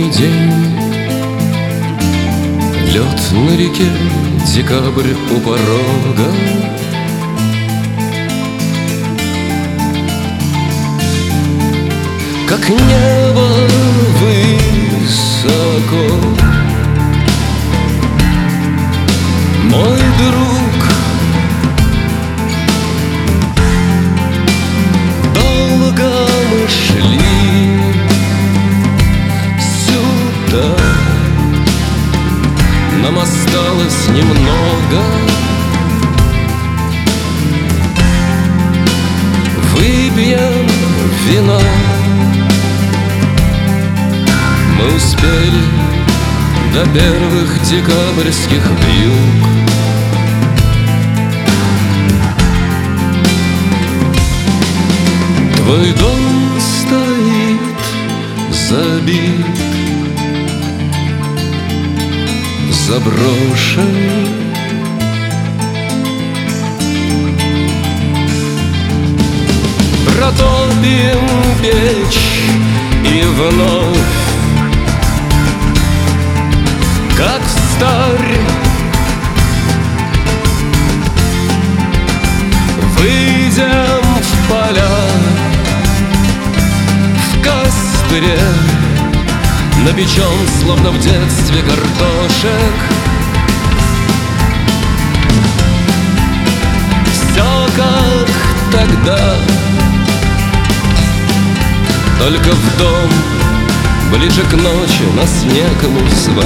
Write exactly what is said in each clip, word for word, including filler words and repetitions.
день, лед на реке, декабрь у порога. Как небо высоко, мой друг, долго мы шли сюда, нам осталось немного. Выпьем вина, мы успели до первых декабрьских вьюг. Твой дом стоит забит, заброшен. Протопим печь и вновь, как встарь, выйдем в поля, в костре напечем, словно в детстве, картошек. Все как тогда, только в дом ближе к ночи нас некому звать.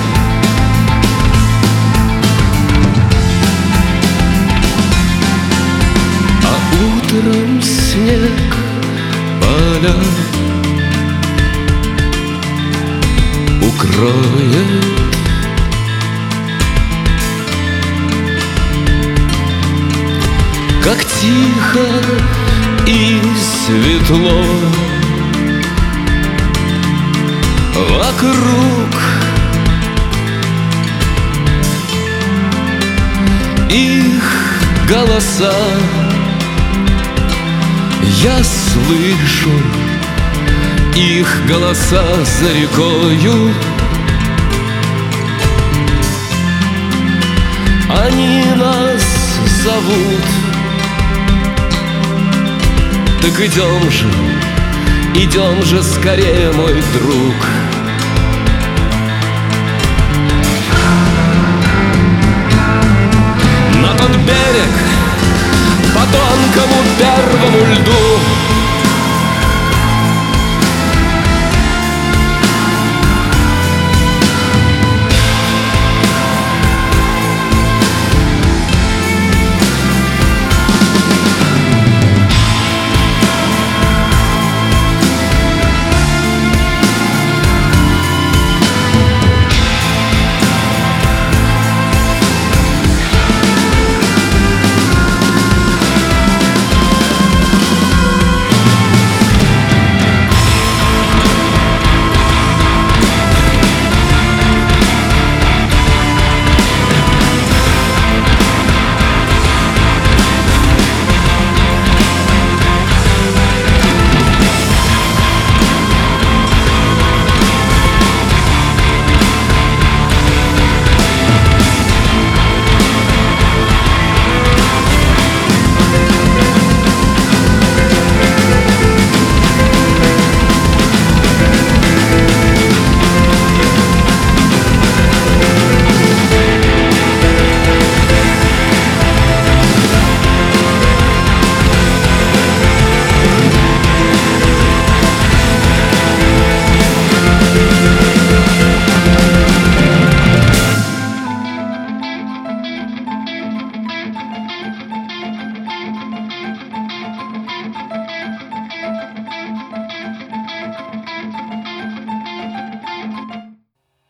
Утром снег поля укроет. Как тихо и светло вокруг, их голоса я слышу, их голоса за рекою. Они нас зовут. Так идем же, идем же скорее, мой друг. На тот берег, по тонкому первому льду,